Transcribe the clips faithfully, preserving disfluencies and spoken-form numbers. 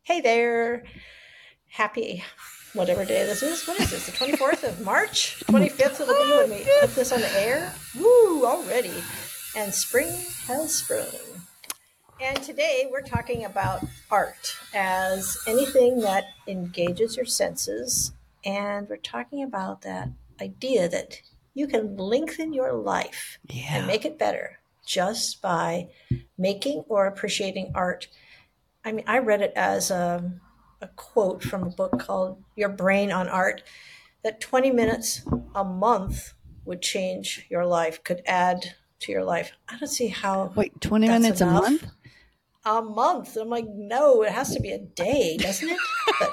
Hey there. Happy whatever day this is. What is this? The twenty-fourth of March? Oh my twenty-fifth will be when we God. put this on the air. Woo, already. And spring has sprung. And today we're talking about art as anything that engages your senses. And we're talking about that idea that you can lengthen your life and Yeah. make it better just by making or appreciating art. I mean, I read it as a, a quote from a book called Your Brain on Art that twenty minutes a month would change your life, could add to your life. I don't see how Wait, twenty that's minutes a enough. month? A month. I'm like, no, it has to be a day, doesn't it? But,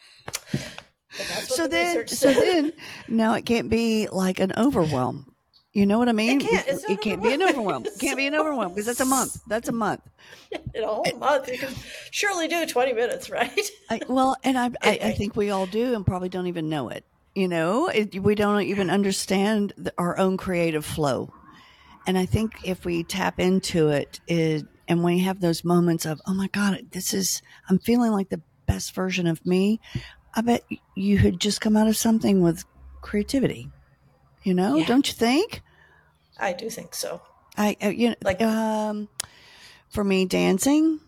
but that's what So the then, research so said. then, now it can't be like an overwhelm. You know what I It mean? We, can't. It's it not can't be an overwhelming. overwhelm. It It's can't be an overwhelm because that's a month. That's a month. in a whole month. You can surely do twenty minutes, right? I, well, and I, I, I Anyway, think we all do and probably don't even know it. You know, it, we don't even understand the, our own creative flow. And I think if we tap into it, it, and we have those moments of, oh my God, this is, I'm feeling like the best version of me. I bet you had just come out of something with creativity, you know, yeah, don't you think? I do think so. I, uh, you know, Like, um, for me, dancing,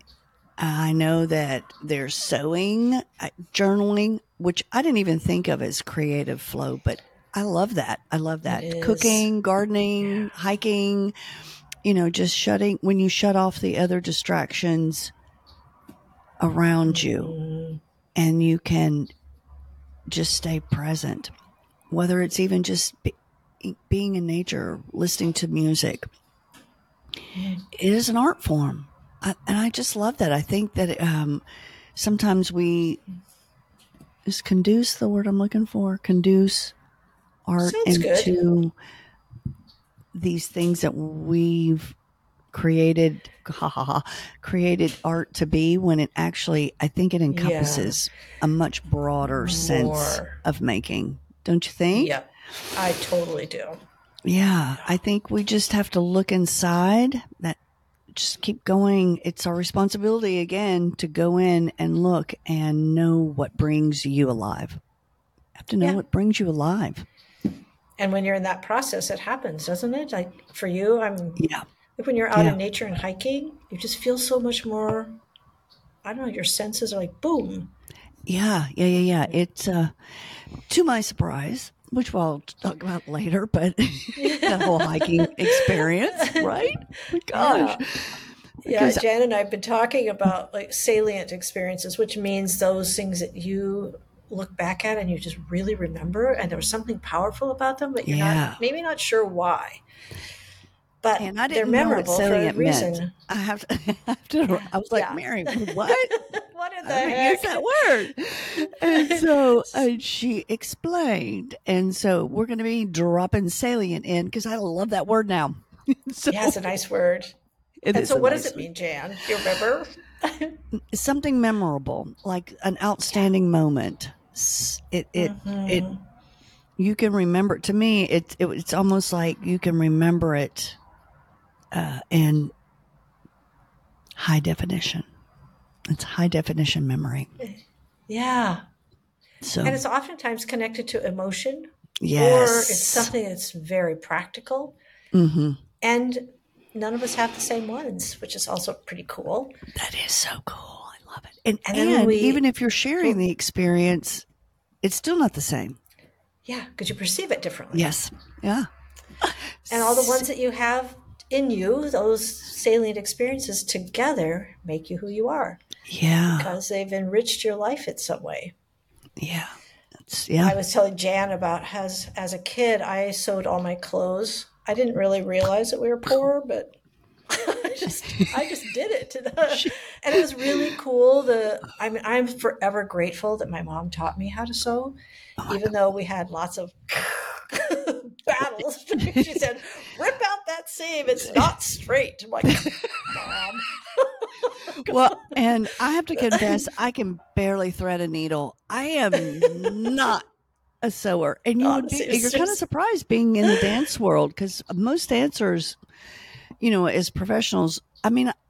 I know that there's sewing, uh, journaling, which I didn't even think of as creative flow, but I love that. I love it that. is. Cooking, Yeah. gardening, hiking, you know, just shutting, when you shut off the other distractions around you Mm, and you can just stay present, whether it's even just be, being in nature, listening to music. mm. It is an art form. I, and I just love that. I think that um, sometimes we, is conduce the word I'm looking for? Conduce art Sounds good. into these things that we've created, ha ha ha, created art to be when it actually, I think it Yeah. encompasses a much broader sense More. of making. Don't you think? Yep. I totally do. Yeah, I think we just have to look inside that just keep going. It's our responsibility again to go in and look and know what brings you alive. You have to know Yeah. what brings you alive. And when you're in that process, it happens, doesn't it? Like for you, I'm Yeah. like when you're out Yeah. in nature and hiking, you just feel so much more. I don't know. Your senses are like boom. Yeah. Yeah. Yeah. Yeah. It's, uh, to my surprise, which we'll talk about later, but that whole hiking experience, right? Oh my gosh. Yeah. Yeah. Because, Jan and I have been talking about like salient experiences, which means those things that you look back at and you just really remember, and there was something powerful about them, but you're not yeah. maybe not sure why. But And I they're didn't know what memorable for a salient meant. reason. I have to, I have to, I was like, Yeah. Mary, what? What in I the haven't used heck? that word. And so uh, she explained. And so we're going to be dropping salient in because I love that word now. So Yeah, it's a nice word. it And is so, a what does nice it word. mean, Jan? Do you remember? Something memorable, like an Yeah. outstanding moment. It, it, it, Hmm. you can remember, to me, it, it it's almost like you can remember it uh, in high definition. It's high definition memory. Yeah. And So, it's oftentimes connected to emotion, or it's yes. something that's very practical. Hmm. And none of us have the same ones, which is also pretty cool. That is so cool. I love it. And And then when and even we, if you're sharing well, the experience, it's still not the same. yeah, because you perceive it differently. Yes. Yeah. And all the S- ones that you have in you, those salient experiences together make you who you are Yeah. because they've enriched your life in some way. Yeah. It's yeah. I was telling Jan about as as a kid, I sewed all my clothes. I didn't really realize that we were poor, but I just I just did it to the, She- and it was really cool. The I mean, I'm forever grateful that my mom taught me how to sew, oh my even though we had lots of battles. She said, "Rip out that seam; it's God. not straight." I'm like, "Mom, Well, and I have to confess, I can barely thread a needle. I am not a sewer. And you would be, honestly, it's you're kind of just surprised being in the dance world because most dancers, you know, as professionals, I mean,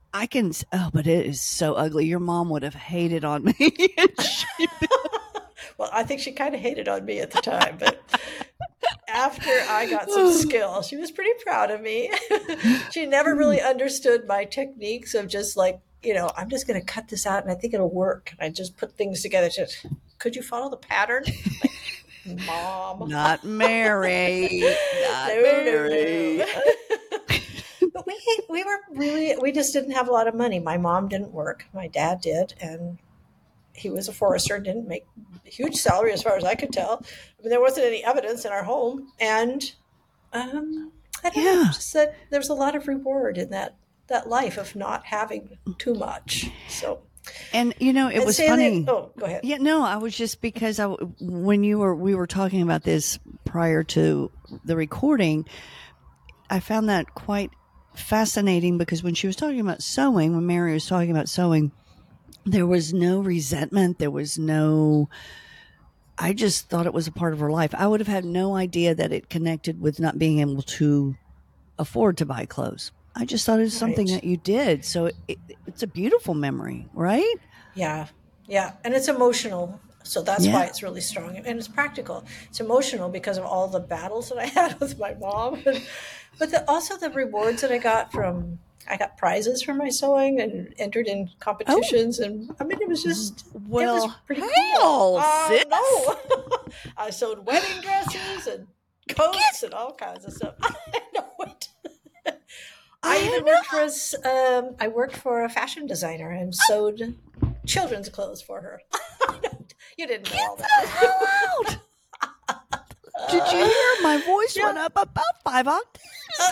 I can, oh, but it is so ugly. Your mom would have hated on me. She- Well, I think she kind of hated on me at the time, but after I got some skill, she was pretty proud of me. She never really understood my techniques of just like, you know, I'm just going to cut this out and I think it'll work. And I just put things together. She said, could you follow the pattern? Like, Mom. Not Mary. Not No, Mary. no, no. But we, we were really, we just didn't have a lot of money. My mom didn't work. My dad did. And he was a forester and didn't make a huge salary as far as I could tell. I mean, there wasn't any evidence in our home. And um, I don't Yeah. know, just that there was a lot of reward in that, that life of not having too much. So, And, you know, it and was Sally- funny. Oh, go ahead. Yeah, no, I was just because I, when you were, we were talking about this prior to the recording, I found that quite fascinating because when she was talking about sewing, when Mary was talking about sewing, there was no resentment. There was no, I just thought it was a part of her life. I would have had no idea that it connected with not being able to afford to buy clothes. I just thought it was something Right. that you did. So it, it, it's a beautiful memory, right? Yeah, yeah, and it's emotional, so that's Yeah. why it's really strong, and it's practical. It's emotional because of all the battles that I had with my mom, but the, also the rewards that I got from. I got prizes for my sewing and entered in competitions, and I mean, it was just it was Well, pretty hell, cool. Uh, sis. no, I sewed wedding dresses and coats and all kinds of stuff. I know it. I I even know. worked for us. Um, I worked for a fashion designer and sewed children's clothes for her. You didn't know all Get the that. hell out! Did you hear my voice Yeah. went up about five octaves? Uh,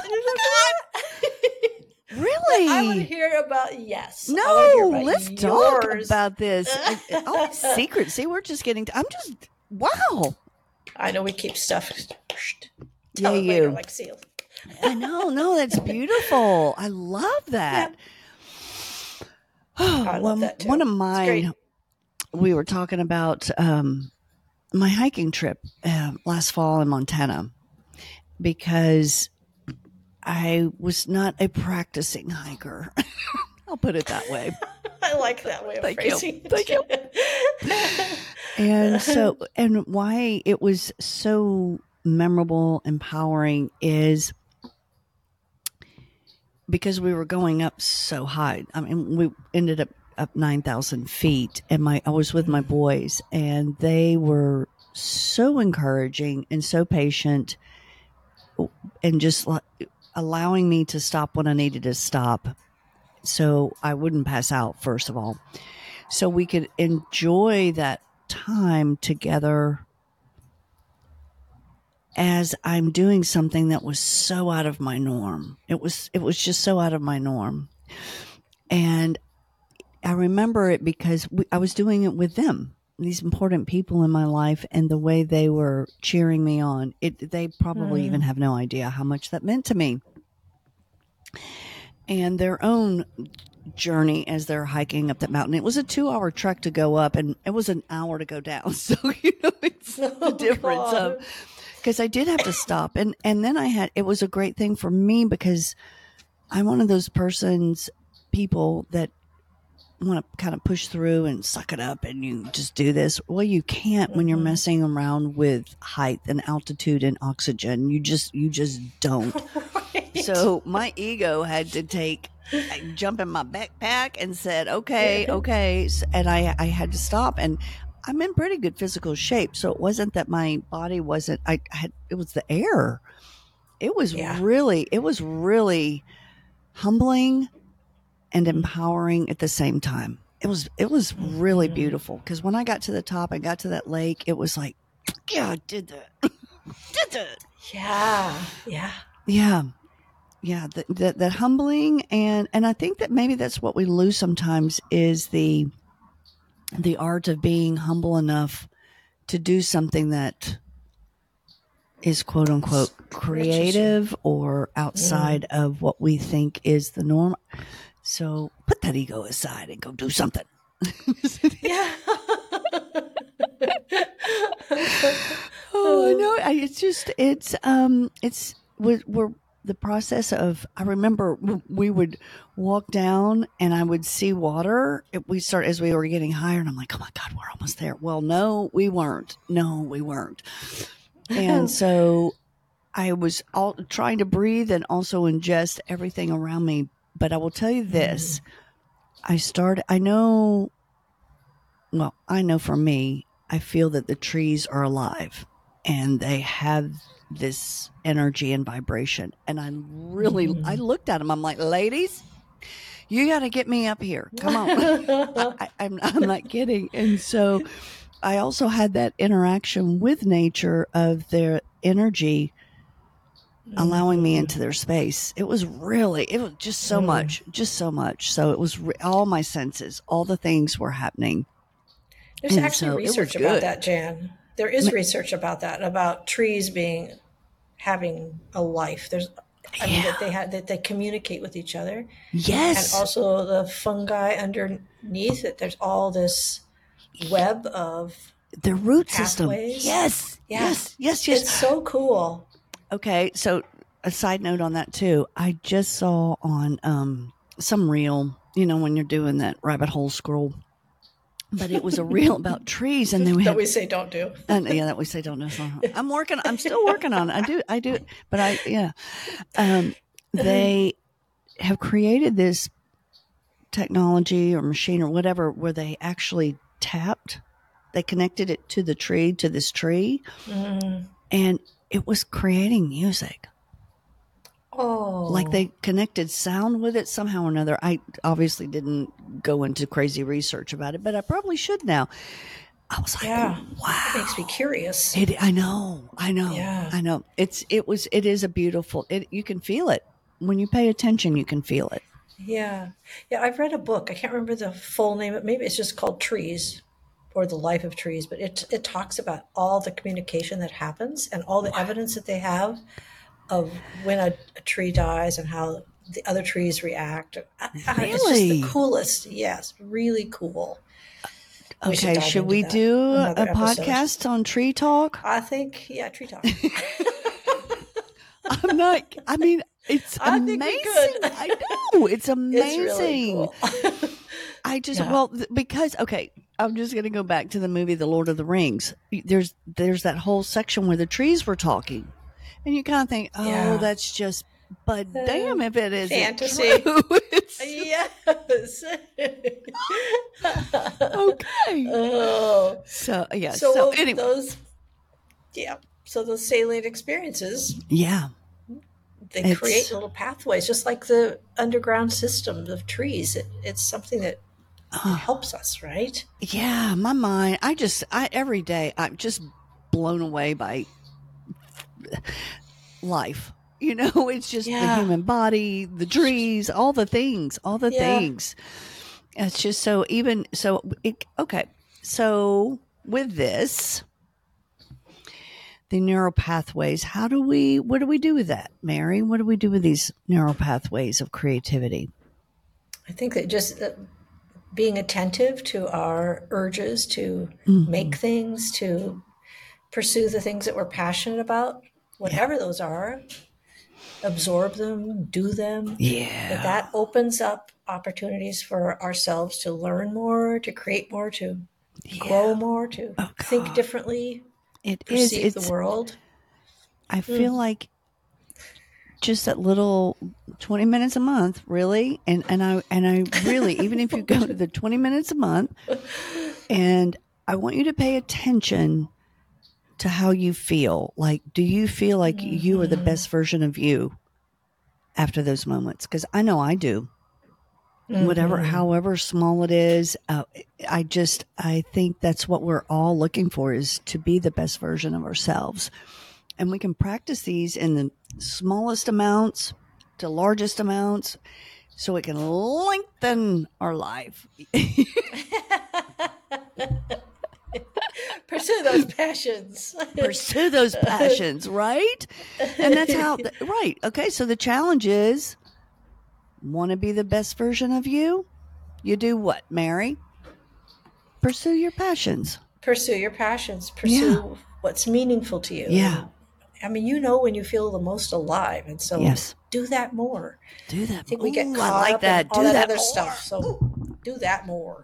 Really? I want to hear about yes. I No, wanna hear about let's talk yours. about this. I- I- oh, secret. See, we're just getting. To, I'm just wow. I know we keep stuff. Yeah, Tell it later, you. like seals. I know. No, that's beautiful. I love that. Oh, I love well, that too. one of It's mine. great. We were talking about um, my hiking trip uh, last fall in Montana because I was not a practicing hiker. I'll put it that way. I like that way of Thank you. phrasing it. Thank you. And so, and why it was so memorable, empowering is because we were going up so high. I mean, we ended up up nine thousand feet, and my I was with my boys, and they were so encouraging and so patient, and just like allowing me to stop when I needed to stop, so I wouldn't pass out. First of all, so we could enjoy that time together as I'm doing something that was so out of my norm. It was it was just so out of my norm, and I remember it because we, I was doing it with them, these important people in my life, and the way they were cheering me on. It they probably Mm. even have no idea how much that meant to me, and their own journey as they're hiking up that mountain. It was a two-hour trek to go up, and it was an hour to go down. So you know, it's the Oh, difference God. of. Because I did have to stop, and and then I had it was a great thing for me because I'm one of those persons, people that want to kind of push through and suck it up, and you just do this. Well, you can't when you're Mhm. messing around with height and altitude and oxygen. You just you just don't. Right. So my ego had to take I jump in my backpack and said, okay, okay. S- And I, I had to stop, and I'm in pretty good physical shape. So it wasn't that my body wasn't, I had, it was the air. It was Yeah. really, it was really humbling and empowering at the same time. It was, it was really Mhm. beautiful. Cause when I got to the top, I got to that lake, it was like, yeah, I did that. did that. Yeah. Yeah. Yeah. Yeah, that, that that humbling, and and I think that maybe that's what we lose sometimes is the the art of being humble enough to do something that is quote unquote creative or outside of what we think is the norm. So put that ego aside and go do something. Yeah. Oh, I know. I- It's just it's um it's we're, we're the process of, I remember w- we would walk down and I would see water. It, we start as we were getting higher, and I'm like, oh my God, we're almost there. Well, no, we weren't. No, we weren't. And so I was all trying to breathe and also ingest everything around me. But I will tell you this, I started, I know, well, I know for me, I feel that the trees are alive and they have this energy and vibration. And I really, mm-hmm. I looked at them. I'm like, ladies, you got to get me up here. Come on. I, I, I'm, I'm not kidding. And so I also had that interaction with nature of their energy allowing me into their space. It was really, it was just so mm. much, just so much. So it was re- all my senses, all the things were happening. There's and actually so research about that, Jan. There is research about that, about trees being, having a life. There's, I yeah. mean, that they have, that they communicate with each other. Yes. And also the fungi underneath it. There's all this web of the root pathways. System. Yes. Yeah. Yes. Yes. Yes. It's so cool. Okay. So a side note on that too. I just saw on, um, some reel, you know, when you're doing that rabbit hole scroll, but it was a reel about trees, and then we that had, we say don't do. And yeah, that we say don't do. I'm working. I'm still working on it. I do. I do. But I yeah. Um, they have created this technology or machine or whatever where they actually tapped. They connected it to the tree to this tree, mm. and it was creating music. Oh, like they connected sound with it somehow or another. I obviously didn't go into crazy research about it, but I probably should now. I was like, yeah, wow. It makes me curious. It, I know, I know, yeah. I know. It's, it was, it is a beautiful, it, you can feel it. When you pay attention, you can feel it. Yeah. Yeah. I've read a book. I can't remember the full name. Maybe it's just called Trees or The Life of Trees, but it, it talks about all the communication that happens and all the wow. evidence that they have of when a, a tree dies and how the other trees react. Really? It's just the coolest. Yes, really cool. We okay, should, should we do a episode. podcast on tree talk? I think, yeah, tree talk. I'm not, I mean, it's I amazing. Think we could. I know, it's amazing. It's really cool. I just, yeah. well, because, okay, I'm just going to go back to the movie The Lord of the Rings. There's, there's that whole section where the trees were talking. And you kind of think, oh, yeah. that's just, but uh, damn if it is fantasy. True. Yes. Okay. Oh. So, yeah. So, so anyway. those, yeah. So those salient experiences. Yeah. They it's, create little pathways, just like the underground system of trees. It, it's something that uh, helps us, right? Yeah. My mind, I just, I, every day, I'm just blown away by life. You know, it's just yeah. the human body, the trees, all the things, all the yeah. things. It's just so even so. It, okay, so with this, the neural pathways. How do we? What do we do with that, Mary? What do we do with these neural pathways of creativity? I think that just uh, being attentive to our urges to mm-hmm. make things, to pursue the things that we're passionate about. Whatever yeah. those are, absorb them, do them. Yeah. But that opens up opportunities for ourselves to learn more, to create more, to yeah. grow more, to oh, think differently, it perceive is, it's, the world. I feel mm. like just that little twenty minutes a month, really. And, and I, and I really, even if you go to the twenty minutes a month, and I want you to pay attention to how you feel. Like, do you feel like mm-hmm. you are the best version of you after those moments? Because I know I do. Mm-hmm. Whatever, however small it is, uh, I just, I think that's what we're all looking for, is to be the best version of ourselves. And we can practice these in the smallest amounts to largest amounts so it can lengthen our life. Pursue those passions. Pursue those passions, right? And that's how, right. Okay, so the challenge is, want to be the best version of you? You do what, Mary? Pursue your passions. Pursue your passions. Pursue yeah. what's meaningful to you. Yeah. I mean, you know when you feel the most alive, and so Yes. do that more. Do that. I think we get Ooh, caught I like up that. in all Do that, that other more. stuff. So do that more.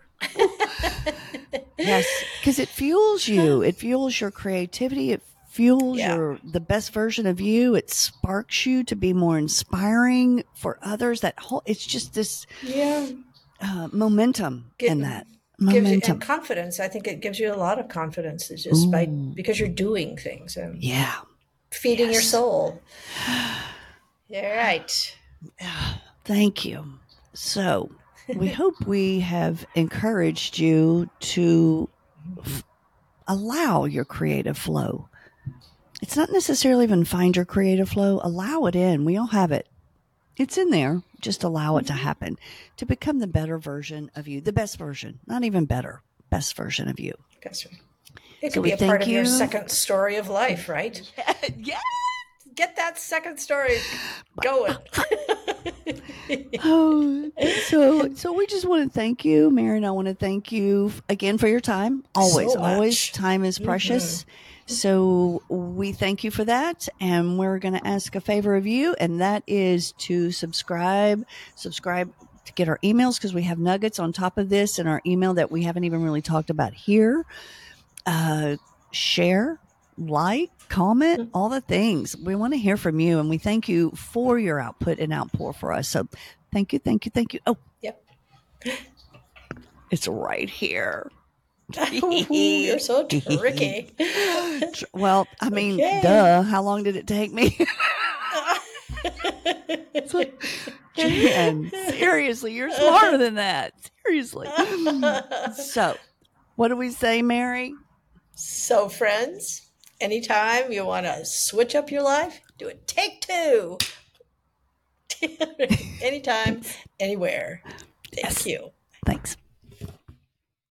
Yes, because it fuels you. It fuels your creativity. It fuels Yeah. your the best version of you. It sparks you to be more inspiring for others. That whole it's just this Yeah. uh, momentum Get- in that Gives you, momentum. and confidence. I think it gives you a lot of confidence. It's just by Ooh. because you're doing things and Yeah. feeding your Yes. soul. All right. Thank you. So we hope we have encouraged you to f- allow your creative flow. It's not necessarily even find your creative flow, allow it in. We all have it. It's in there. Just allow it to happen to become the better version of you, the best version, not even better, best version of you. That's right. It So could we be a part thank of your you. second story of life, right? Yeah. Get that second story going. Oh, so so we just want to thank you, Mary, and I want to thank you again for your time. Always, So much. always, time is precious. Mm-hmm. So we thank you for that, and we're going to ask a favor of you, and that is to subscribe, subscribe to get our emails because we have nuggets on top of this in our email that we haven't even really talked about here. Uh, share, like, comment, all the things. We want to hear from you, and we thank you for your output and outpour for us. So thank you, thank you, thank you. Oh, Yep. it's right here. You're so tricky. Well, I mean, Okay. duh. How long did it take me? It's like, Jan, seriously, you're smarter than that. Seriously. So, what do we say, Mary? So, friends, anytime you want to switch up your life, do it. Take two. Anytime, anywhere. Thank Yes. you. Thanks.